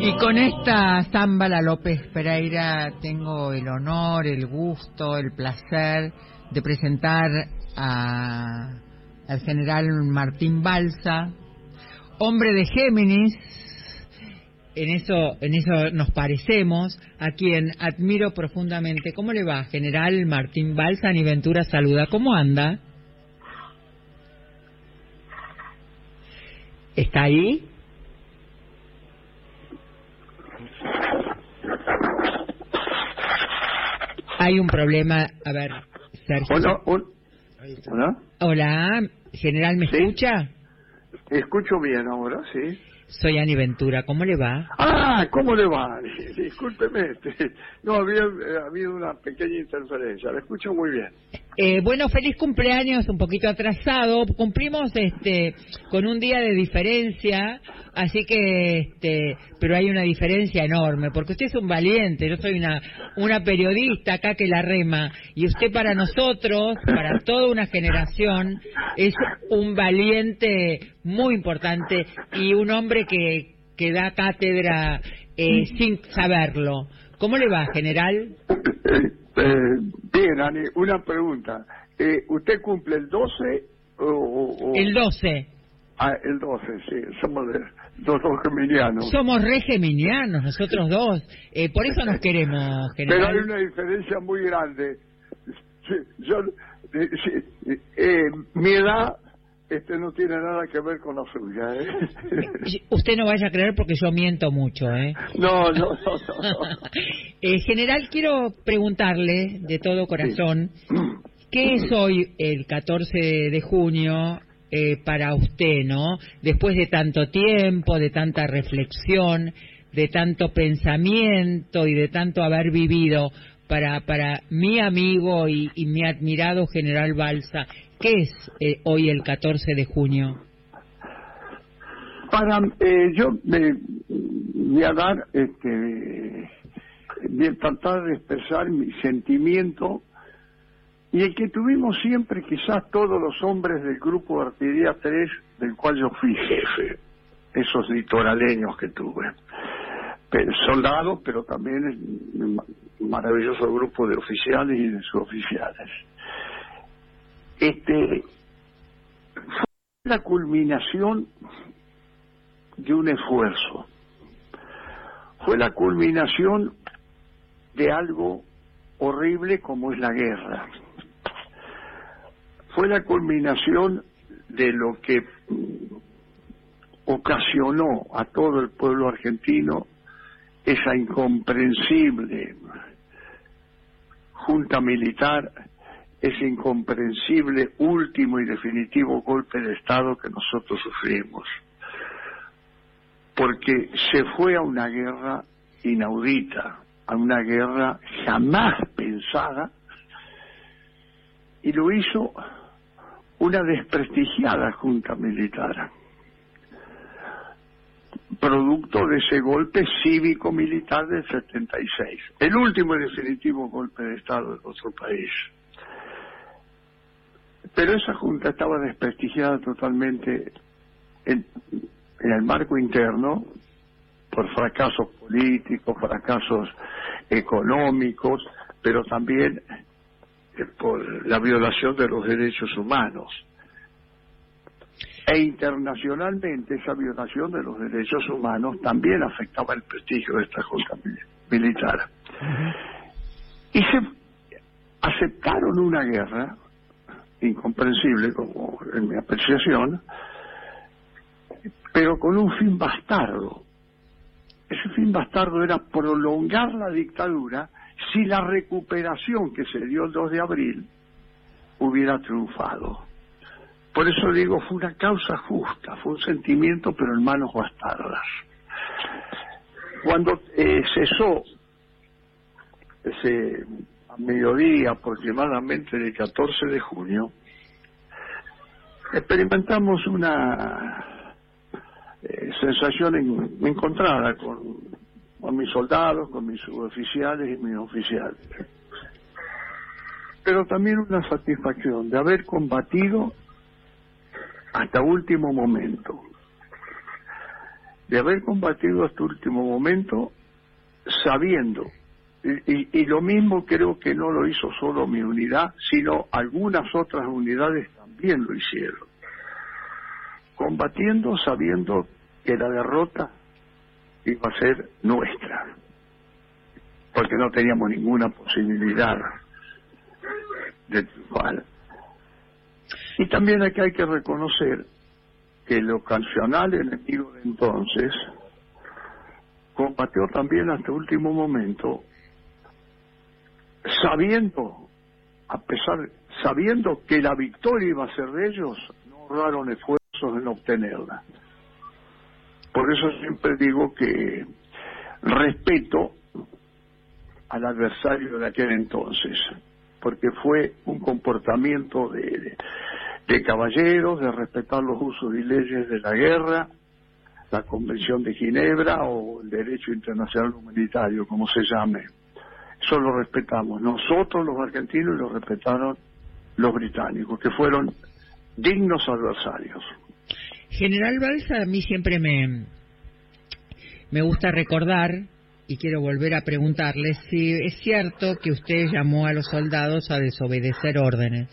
Y con esta Zámbala López Pereira tengo el honor, el gusto, el placer de presentar al general Martín Balsa, hombre de Géminis. En eso nos parecemos, a quien admiro profundamente. ¿Cómo le va, general Martín Balsa? Ni Ventura saluda. ¿Cómo anda? ¿Está ahí? Hay un problema. A ver, Sergio. Hola. Hola, general, ¿me escucha? Escucho bien ahora, sí. Soy Ani Ventura, ¿cómo le va? Ah, ¿cómo le va? Discúlpeme, no, había habido una pequeña interferencia, la escucho muy bien. Bueno, feliz cumpleaños, un poquito atrasado, cumplimos con un día de diferencia, así que, pero hay una diferencia enorme, porque usted es un valiente, yo soy una periodista acá que la rema, y usted para nosotros, para toda una generación, es un valiente muy importante y un hombre que da cátedra sin saberlo. ¿Cómo le va, general? Bien, Ani, una pregunta. ¿Usted cumple el 12 o...? El 12. Ah, el 12, sí. Somos dos geminianos. Somos re geminianos, nosotros dos. Por eso nos queremos, general. Pero hay una diferencia muy grande. Mi edad no tiene nada que ver con la suya, ¿eh? Usted no vaya a creer porque yo miento mucho, ¿eh? No. General, quiero preguntarle de todo corazón, sí. ¿Qué es hoy el 14 de junio para usted, no? Después de tanto tiempo, de tanta reflexión, de tanto pensamiento y de tanto haber vivido para mi amigo y mi admirado general Balsa, ¿qué es hoy el 14 de junio? Yo me voy a dar, voy a tratar de expresar mi sentimiento y el que tuvimos siempre quizás todos los hombres del grupo de Artillería 3, del cual yo fui jefe, esos litoraleños que tuve. Soldados, pero también un maravilloso grupo de oficiales y de suboficiales. Fue la culminación de un esfuerzo, fue la culminación de algo horrible como es la guerra, fue la culminación de lo que ocasionó a todo el pueblo argentino esa incomprensible junta militar, ese incomprensible último y definitivo golpe de Estado que nosotros sufrimos, porque se fue a una guerra inaudita, a una guerra jamás pensada, y lo hizo una desprestigiada junta militar, producto de ese golpe cívico-militar del 76, el último y definitivo golpe de Estado de nuestro país. Pero esa junta estaba desprestigiada totalmente en el marco interno por fracasos políticos, fracasos económicos, pero también por la violación de los derechos humanos. E internacionalmente esa violación de los derechos humanos también afectaba el prestigio de esta junta militar. Y se aceptaron una guerra incomprensible, como en mi apreciación, pero con un fin bastardo. Ese fin bastardo era prolongar la dictadura si la recuperación que se dio el 2 de abril hubiera triunfado. Por eso digo, fue una causa justa, fue un sentimiento, pero en manos bastardas. Cuando cesó ese a mediodía aproximadamente del 14 de junio, experimentamos una sensación encontrada con mis soldados, con mis suboficiales y mis oficiales. Pero también una satisfacción de haber combatido hasta último momento. de haber combatido hasta último momento, sabiendo, y lo mismo creo que no lo hizo solo mi unidad, sino algunas otras unidades también lo hicieron, combatiendo sabiendo que la derrota iba a ser nuestra, porque no teníamos ninguna posibilidad de triunfar. Y también aquí hay que reconocer que el ocasional enemigo de entonces combatió también hasta el último momento, sabiendo que la victoria iba a ser de ellos, no ahorraron esfuerzos en obtenerla. Por eso siempre digo que respeto al adversario de aquel entonces, porque fue un comportamiento de caballeros, de respetar los usos y leyes de la guerra, la Convención de Ginebra o el derecho internacional humanitario, como se llame. Eso lo respetamos nosotros los argentinos y lo respetaron los británicos, que fueron dignos adversarios. General Balsa, a mí siempre me gusta recordar, y quiero volver a preguntarle si es cierto que usted llamó a los soldados a desobedecer órdenes.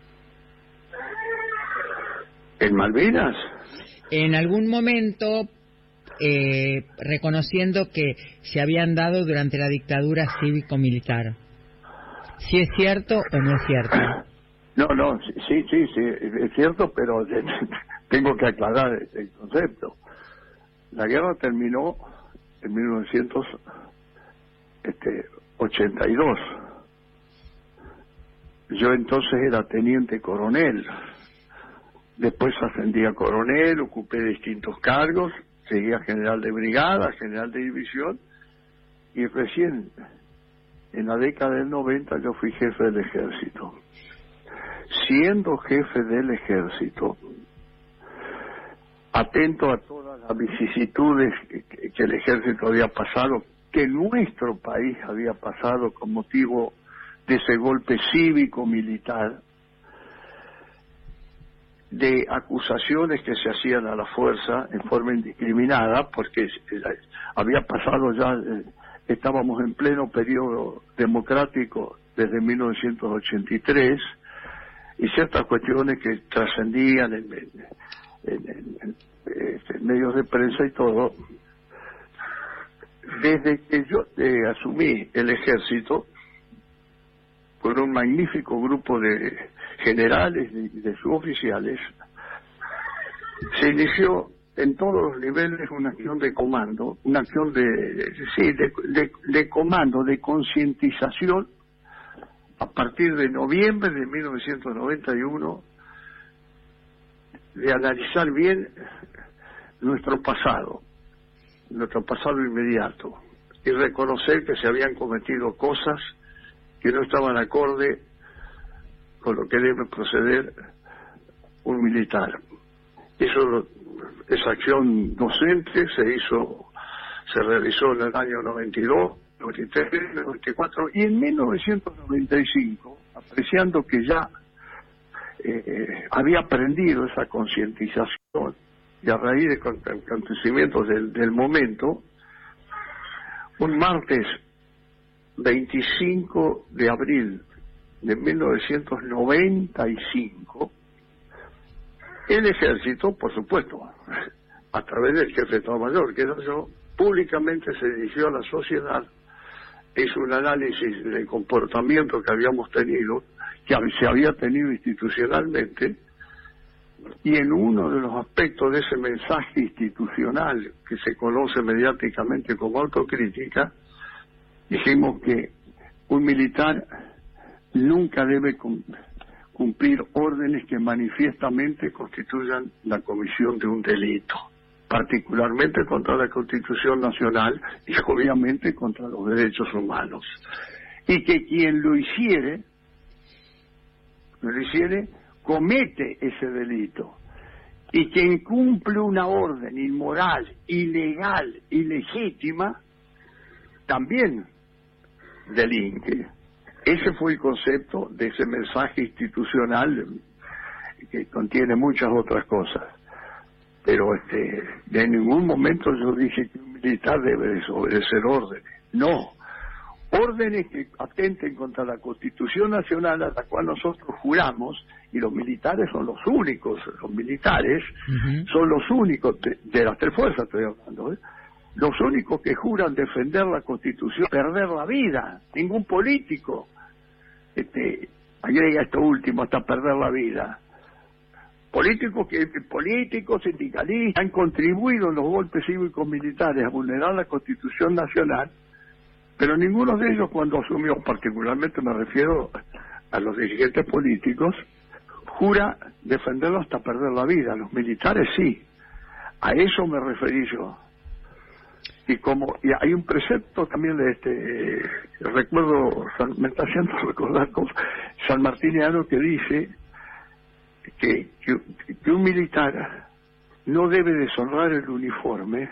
¿En Malvinas? En algún momento, reconociendo que se habían dado durante la dictadura cívico-militar. ¿Si es cierto o no es cierto? No, sí, es cierto, pero tengo que aclarar el concepto. La guerra terminó en 1982. Yo entonces era teniente coronel. Después ascendí a coronel, ocupé distintos cargos, seguí a general de brigada, general de división, y recién en la década del 90 yo fui jefe del ejército. Siendo jefe del ejército, atento a todas las vicisitudes que el ejército había pasado, que nuestro país había pasado con motivo de ese golpe cívico-militar, de acusaciones que se hacían a la fuerza en forma indiscriminada, porque había pasado ya, estábamos en pleno periodo democrático desde 1983, y ciertas cuestiones que trascendían en medios de prensa y todo. Desde que yo asumí el ejército, con un magnífico grupo de generales y de suboficiales, se inició en todos los niveles una acción de comando, una acción de comando, de concientización, a partir de noviembre de 1991, de analizar bien nuestro pasado inmediato, y reconocer que se habían cometido cosas que no estaban acorde con lo que debe proceder un militar. Esa acción docente se realizó en el año 92, 93, 94, y en 1995, apreciando que ya había aprendido esa concientización, y a raíz de acontecimientos del momento, un martes 25 de abril de 1995, el ejército, por supuesto, a través del jefe de Estado Mayor, que era yo, públicamente se dirigió a la sociedad, hizo un análisis del comportamiento que habíamos tenido, que se había tenido institucionalmente, y en uno de los aspectos de ese mensaje institucional que se conoce mediáticamente como autocrítica, dijimos que un militar nunca debe cumplir órdenes que manifiestamente constituyan la comisión de un delito, particularmente contra la Constitución Nacional y obviamente contra los derechos humanos, y que quien lo hiciere comete ese delito, y quien cumple una orden inmoral, ilegal, ilegítima, también delinque. Ese fue el concepto de ese mensaje institucional, que contiene muchas otras cosas. pero en ningún momento yo dije que un militar debe desobedecer órdenes. No, órdenes que atenten contra la Constitución Nacional a la cual nosotros juramos, y los militares son los únicos, son los únicos, de las tres fuerzas estoy hablando, los únicos que juran defender la Constitución, perder la vida. Ningún político agrega esto último, hasta perder la vida. Políticos, sindicalistas, han contribuido en los golpes cívicos militares a vulnerar la Constitución Nacional, pero ninguno de ellos, cuando asumió, particularmente me refiero a los dirigentes políticos, jura defenderlo hasta perder la vida. Los militares sí, a eso me referí yo. Y hay un precepto también recuerdo, me está haciendo recordar sanmartiniano, que dice que un militar no debe deshonrar el uniforme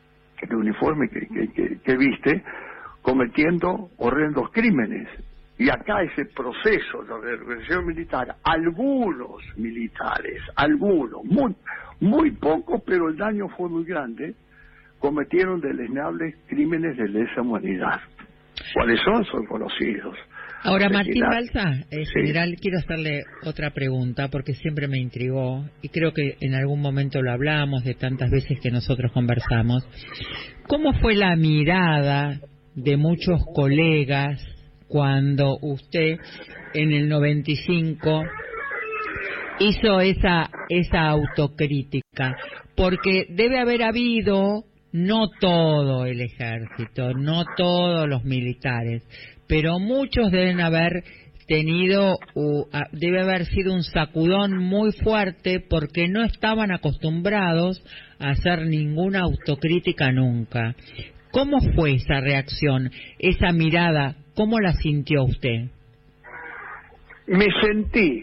que viste, cometiendo horrendos crímenes. Y acá ese proceso de represión militar, algunos militares, muy pocos, pero el daño fue muy grande, cometieron deleznables crímenes de lesa humanidad. ¿Cuáles son? Son conocidos. Ahora, Martín Balsa, general, quiero hacerle otra pregunta, porque siempre me intrigó, y creo que en algún momento lo hablamos de tantas veces que nosotros conversamos. ¿Cómo fue la mirada de muchos colegas cuando usted en el 95 hizo esa autocrítica? Porque debe haber habido, no todo el ejército, no todos los militares, pero muchos deben haber tenido, debe haber sido un sacudón muy fuerte, porque no estaban acostumbrados a hacer ninguna autocrítica nunca. ¿Cómo fue esa reacción, esa mirada? ¿Cómo la sintió usted? Me sentí,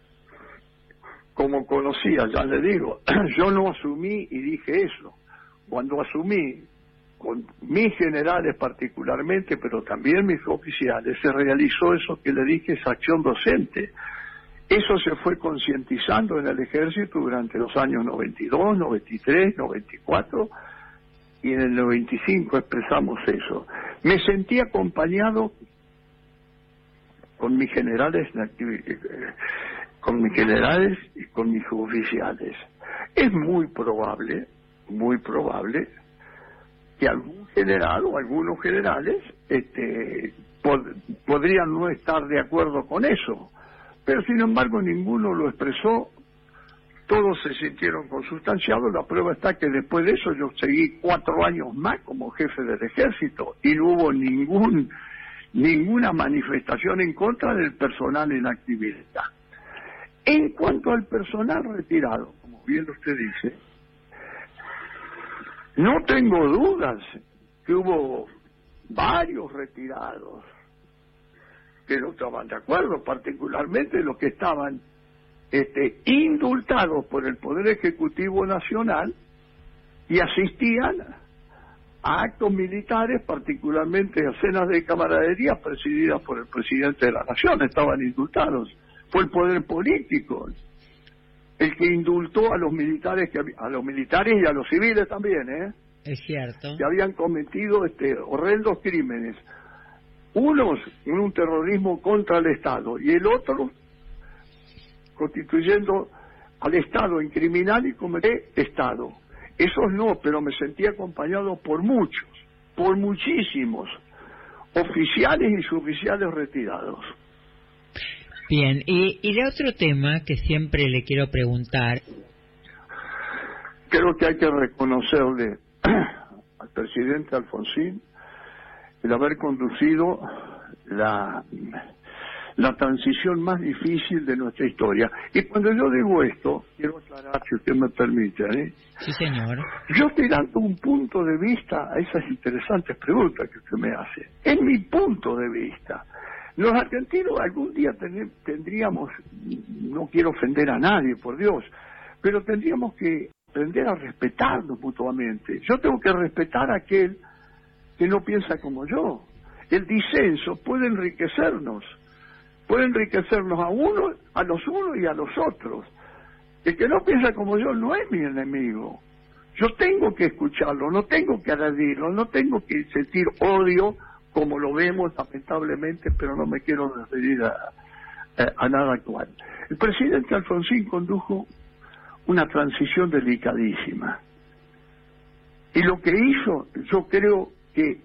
como conocía, ya le digo, yo no asumí y dije eso. Cuando asumí, con mis generales particularmente, pero también mis oficiales, se realizó eso que le dije, esa acción docente. Eso se fue concientizando en el ejército durante los años 92, 93, 94, y en el 95 expresamos eso. Me sentí acompañado con mis generales y con mis oficiales. Es muy probable que algún general o algunos generales podrían no estar de acuerdo con eso, pero sin embargo ninguno lo expresó. Todos se sintieron consustanciados. La prueba está que después de eso yo seguí 4 años más como jefe del ejército y no hubo ninguna manifestación en contra del personal en actividad. En cuanto al personal retirado, como bien usted dice, no tengo dudas que hubo varios retirados que no estaban de acuerdo, particularmente los que estaban indultados por el Poder Ejecutivo Nacional y asistían a actos militares, particularmente a cenas de camaradería presididas por el presidente de la Nación. Estaban indultados. Fue el poder político el que indultó a los militares y a los civiles también, es cierto, que habían cometido horrendos crímenes, unos en un terrorismo contra el Estado y el otro constituyendo al Estado en criminal y cometer Estado. Esos no, pero me sentí acompañado por muchísimos oficiales y suboficiales retirados. Bien, y el otro tema que siempre le quiero preguntar. Creo que hay que reconocerle al presidente Alfonsín el haber conducido la transición más difícil de nuestra historia. Y cuando yo digo esto, quiero aclarar, si usted me permite, Sí, señor. Yo estoy dando un punto de vista a esas interesantes preguntas que usted me hace. Es mi punto de vista. Los argentinos algún día tendríamos, no quiero ofender a nadie, por Dios, pero tendríamos que aprender a respetarnos mutuamente. Yo tengo que respetar a aquel que no piensa como yo. El disenso puede enriquecernos a los unos y a los otros. El que no piensa como yo no es mi enemigo. Yo tengo que escucharlo, no tengo que agredirlo, no tengo que sentir odio, como lo vemos lamentablemente, pero no me quiero referir a nada actual. El presidente Alfonsín condujo una transición delicadísima. Y lo que hizo, yo creo que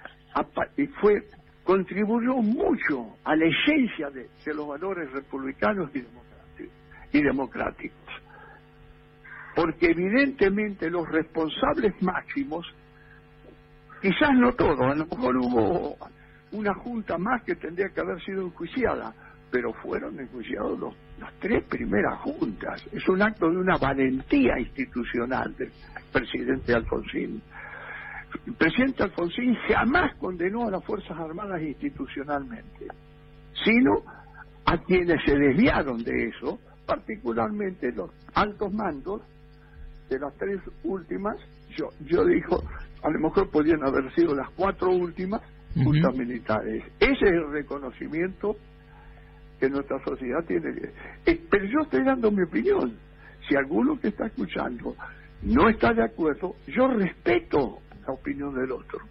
contribuyó mucho a la esencia de los valores republicanos y democráticos. Porque evidentemente los responsables máximos, quizás no todos, a lo mejor hubo una junta más que tendría que haber sido enjuiciada, pero fueron enjuiciados las 3 primeras juntas. Es un acto de una valentía institucional del presidente Alfonsín. El presidente Alfonsín jamás condenó a las Fuerzas Armadas institucionalmente, sino a quienes se desviaron de eso, particularmente los altos mandos de las 3 últimas. Yo digo, a lo mejor podrían haber sido las 4 últimas juntas militares. Ese es el reconocimiento que nuestra sociedad tiene. Pero yo estoy dando mi opinión. Si alguno que está escuchando no está de acuerdo, yo respeto la opinión del otro.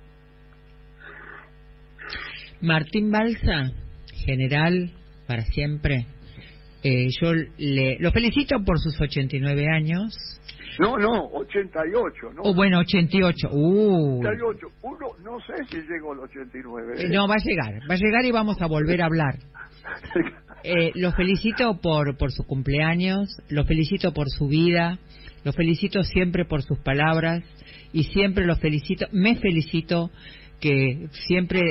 Martín Balsa, general para siempre, yo lo felicito por sus 89 años. No, 88, ¿no? Bueno, 88. 88. Uno, no sé si llego al 89. No, va a llegar y vamos a volver a hablar. Lo felicito por su cumpleaños, lo felicito por su vida, lo felicito siempre por sus palabras y siempre me felicito que siempre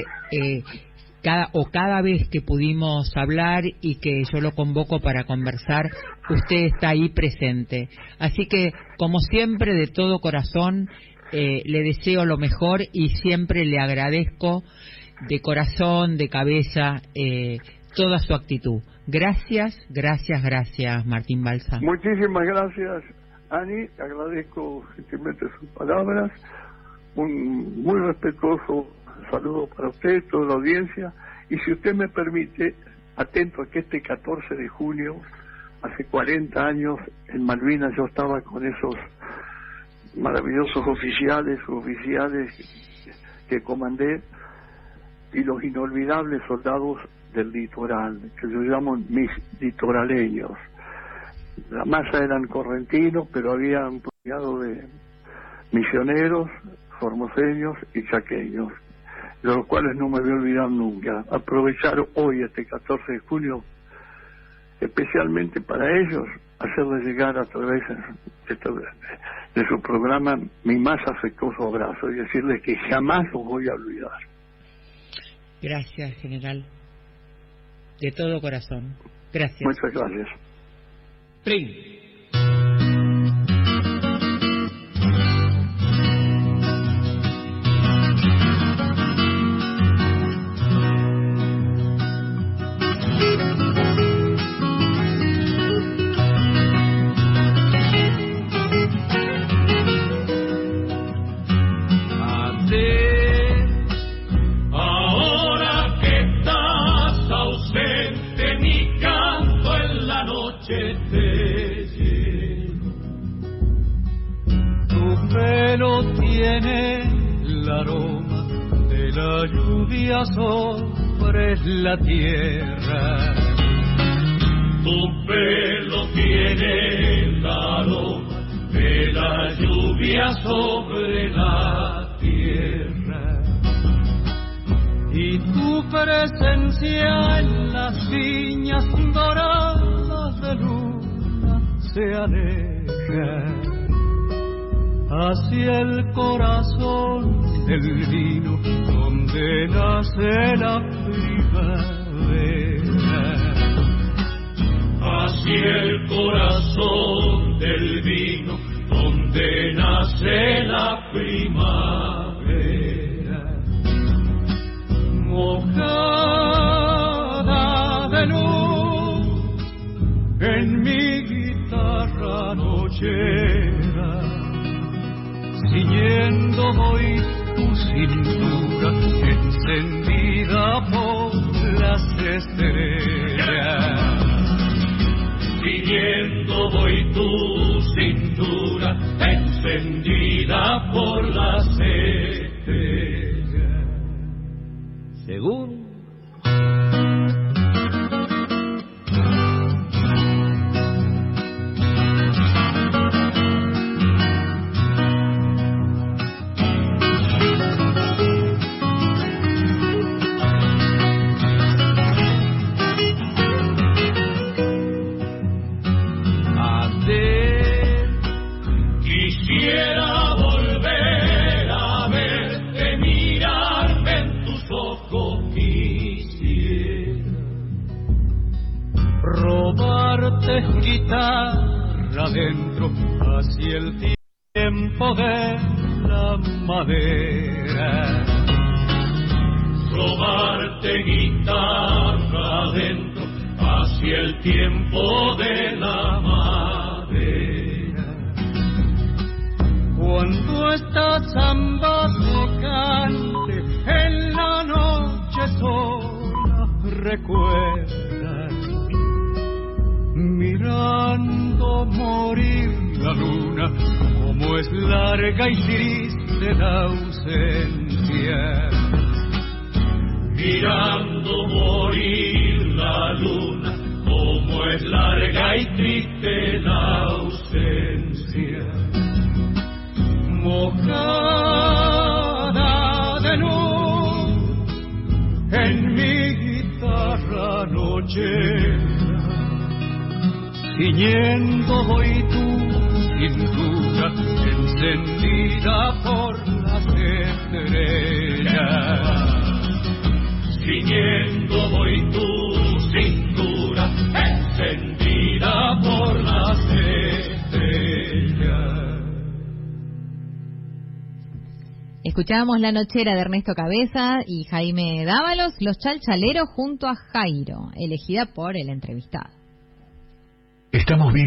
cada vez que pudimos hablar y que yo lo convoco para conversar, usted está ahí presente. Así que, como siempre, de todo corazón, le deseo lo mejor y siempre le agradezco de corazón, de cabeza, toda su actitud. Gracias, Martín Balsa. Muchísimas gracias, Ani. Agradezco gentilmente sus palabras. Un muy respetuoso saludo para usted, toda la audiencia. Y si usted me permite, atento a que este 14 de junio, hace 40 años, en Malvinas yo estaba con esos maravillosos oficiales que comandé, y los inolvidables soldados del litoral, que yo llamo mis litoraleños. La masa eran correntinos, pero había un puñado de misioneros, formoseños y chaqueños, de los cuales no me voy a olvidar nunca. Aprovechar hoy, este 14 de junio, especialmente para ellos, hacerles llegar a través de su programa mi más afectuoso abrazo y decirles que jamás los voy a olvidar. Gracias, general. De todo corazón. Gracias. Muchas gracias. Prim. Sobre la tierra, tu pelo tiene el aroma de la lluvia sobre la tierra, y tu presencia en las viñas doradas de luna se aleja hacia el corazón del vino donde nace la primavera, hacia el corazón del vino donde nace la primavera, mojada de luz en mi guitarra nochera, ciñendo hoy tu cintura encendida por las estrellas, siguiendo voy tu guitarra adentro hacia el tiempo de la madera. Robarte guitarra adentro hacia el tiempo de la madera. Cuando esta samba se cante en la noche sola, recuerda, mirando morir la luna, como es larga y triste la ausencia. Mirando morir la luna, como es larga y triste la ausencia. Mojada de luz en mi guitarra nochera, ciñendo hoy tu cintura encendida por las estrellas. Ciñendo hoy tu cintura encendida por las estrellas. Escuchábamos La Nochera de Ernesto Cabeza y Jaime Dávalos, Los Chalchaleros junto a Jairo, elegida por el entrevistado. Estamos bien.